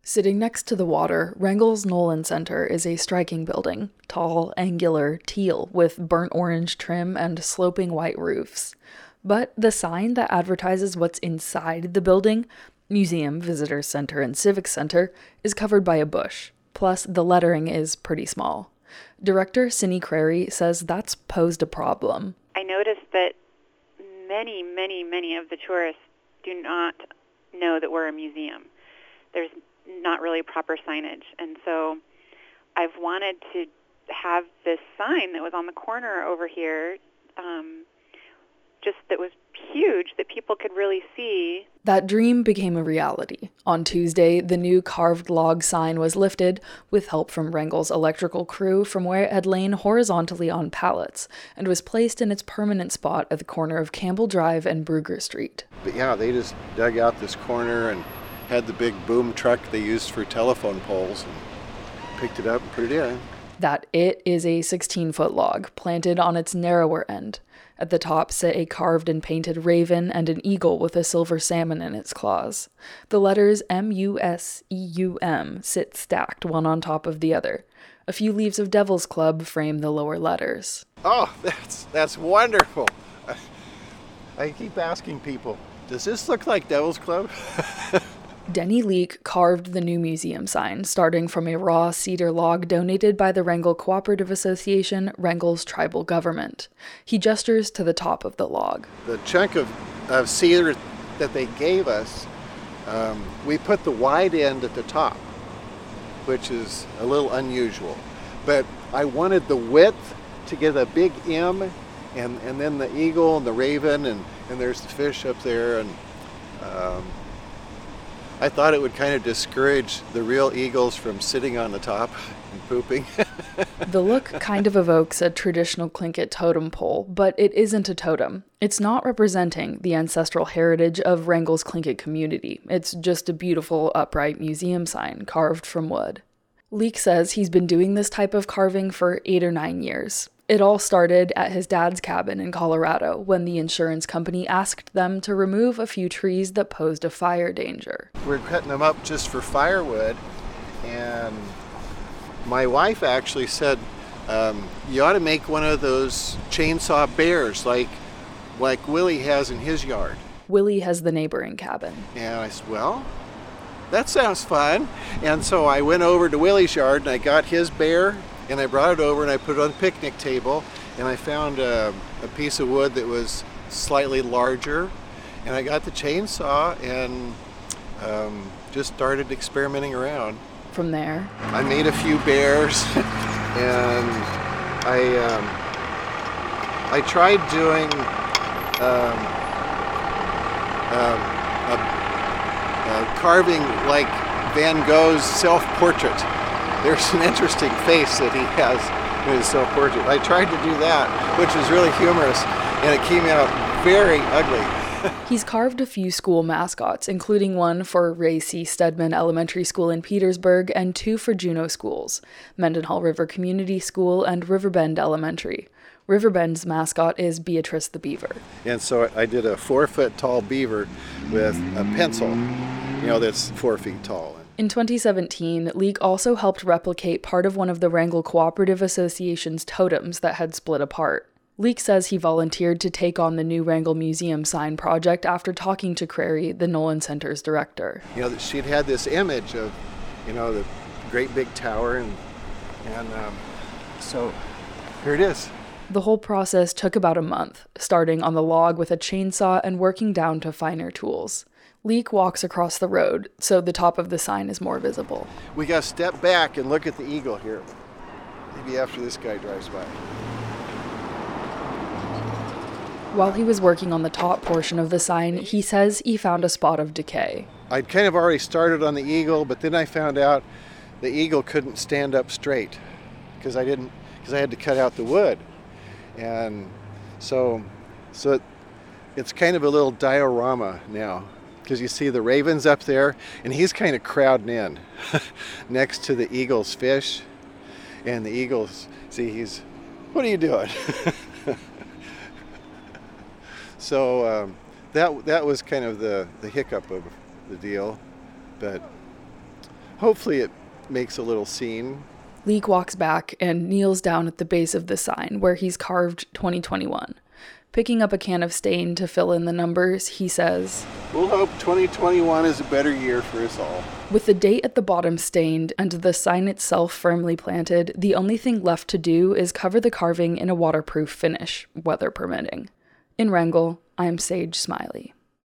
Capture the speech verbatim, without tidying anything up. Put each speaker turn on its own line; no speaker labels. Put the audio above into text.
Sitting next to the water, Wrangel's Nolan Center is a striking building, tall, angular, teal, with burnt orange trim and sloping white roofs. But the sign that advertises what's inside the building, Museum, Visitor Center, and Civic Center, is covered by a bush. Plus, the lettering is pretty small. Director Cindy Crary says that's posed a problem.
I noticed that many, many, many of the tourists do not know that we're a museum. There's not really proper signage. And so I've wanted to have this sign that was on the corner over here, um, just that was huge, that people could really see.
That dream became a reality. On Tuesday, the new carved log sign was lifted with help from Wrangel's electrical crew from where it had lain horizontally on pallets and was placed in its permanent spot at the corner of Campbell Drive and Brugger Street.
But yeah, they just dug out this corner and had the big boom truck they used for telephone poles and picked it up and put it in.
That it is a sixteen-foot log planted on its narrower end. At the top sit a carved and painted raven and an eagle with a silver salmon in its claws. The letters M U S E U M sit stacked one on top of the other. A few leaves of Devil's Club frame the lower letters.
Oh, that's that's wonderful. I, I keep asking people, does this look like Devil's Club?
Denny Leek carved the new museum sign, starting from a raw cedar log donated by the Wrangell Cooperative Association, Wrangell's tribal government. He gestures to the top of the log.
The chunk of, of cedar that they gave us, um, we put the wide end at the top, which is a little unusual. But I wanted the width to get a big M, and, and then the eagle and the raven, and, and there's the fish up there, and um, I thought it would kind of discourage the real eagles from sitting on the top and pooping.
The look kind of evokes a traditional Tlingit totem pole, but it isn't a totem. It's not representing the ancestral heritage of Wrangell's Tlingit community. It's just a beautiful, upright museum sign carved from wood. Leek says he's been doing this type of carving for eight or nine years. It all started at his dad's cabin in Colorado when the insurance company asked them to remove a few trees that posed a fire danger.
We're cutting them up just for firewood, and my wife actually said, um, you ought to make one of those chainsaw bears like, like Willie has in his yard.
Willie has the neighboring cabin.
And I said, well, that sounds fun. And so I went over to Willie's yard and I got his bear, and I brought it over and I put it on the picnic table, and I found a, a piece of wood that was slightly larger, and I got the chainsaw and um, just started experimenting around.
From there,
I made a few bears, and I um, I tried doing um, um, a, a carving like Van Gogh's self-portrait. There's an interesting face that he has in his self-portrait. I tried to do that, which was really humorous, and it came out very ugly.
He's carved a few school mascots, including one for Ray C. Stedman Elementary School in Petersburg and two for Juneau schools, Mendenhall River Community School and Riverbend Elementary. Riverbend's mascot is Beatrice the Beaver.
And so I did a four-foot-tall beaver with a pencil, you know, that's four feet tall.
In twenty seventeen, Leek also helped replicate part of one of the Wrangell Cooperative Association's totems that had split apart. Leek says he volunteered to take on the new Wrangell Museum sign project after talking to Crary, the Nolan Center's director.
You know, she'd had this image of, you know, the great big tower, and, and um, so here it is.
The whole process took about a month, starting on the log with a chainsaw and working down to finer tools. Leek walks across the road, so the top of the sign is more visible.
We got to step back and look at the eagle here. Maybe after this guy drives by.
While he was working on the top portion of the sign, he says he found a spot of decay.
I'd kind of already started on the eagle, but then I found out the eagle couldn't stand up straight because I didn't, because I had to cut out the wood. And so, so it, it's kind of a little diorama now, because you see the ravens up there, and he's kind of crowding in next to the eagle's fish. And the eagle's, see, he's, what are you doing? So um, that that was kind of the, the hiccup of the deal. But hopefully it makes a little scene.
Leek walks back and kneels down at the base of the sign where he's carved twenty twenty-one. Picking up a can of stain to fill in the numbers, he says,
"We'll hope twenty twenty-one is a better year for us all."
With the date at the bottom stained and the sign itself firmly planted, the only thing left to do is cover the carving in a waterproof finish, weather permitting. In Wrangell, I'm Sage Smiley.